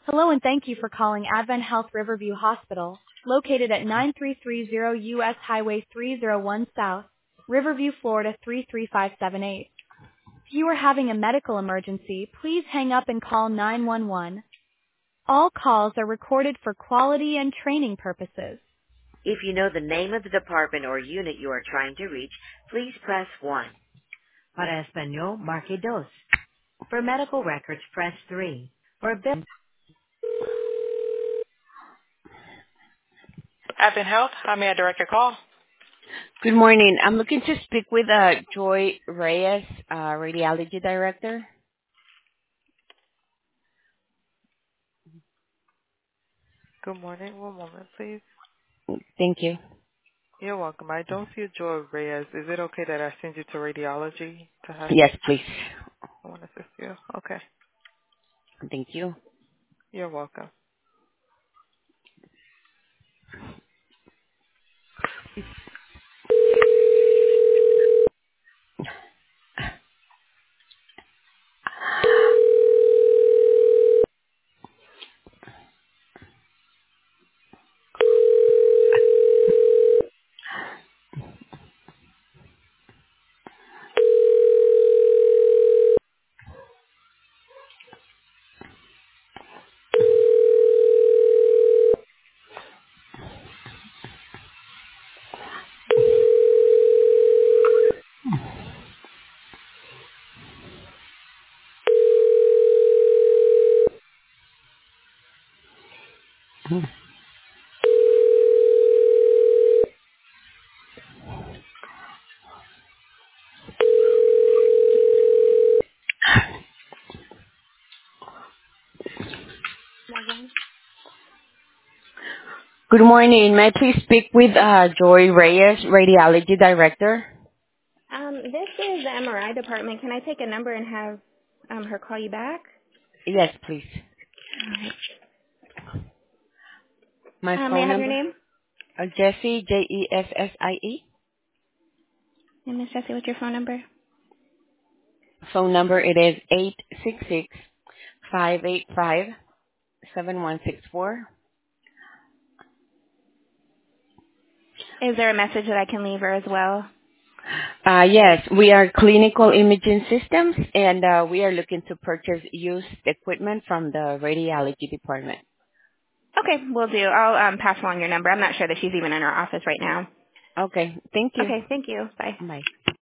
Hello and thank you for calling Advent Health Riverview Hospital, located at 9330 U.S. Highway 301 South, Riverview, Florida 33578. If you are having a medical emergency, please hang up and call 911. All calls are recorded for quality and training purposes. If you know the name of the department or unit you are trying to reach, please press 1. Para Español, marque dos. For medical records, press 3. For bill... Advent Health, how may I direct your call? Good morning. I'm looking to speak with Joy Reyes, Radiology Director. Good morning. One moment, please. Thank you. You're welcome. I don't see a Joy Reyes. Is it okay that I send you to radiology to have Yes, please. someone assist you? Okay. Thank you. You're welcome. Good morning. May I please speak with Joy Reyes, Radiology Director? This is the MRI department. Can I take a number and have her call you back? Yes, please. My May I phone have your number? name? Jessie, Jessie. And Miss Jessie, what's your phone number? Phone number, it is 866-585-7164. Is there a message that I can leave her as well? Yes, we are clinical imaging systems, and we are looking to purchase used equipment from the radiology department. Okay, we'll do. I'll pass along your number. I'm not sure that she's even in our office right now. Okay, thank you. Okay, thank you. Bye. Bye.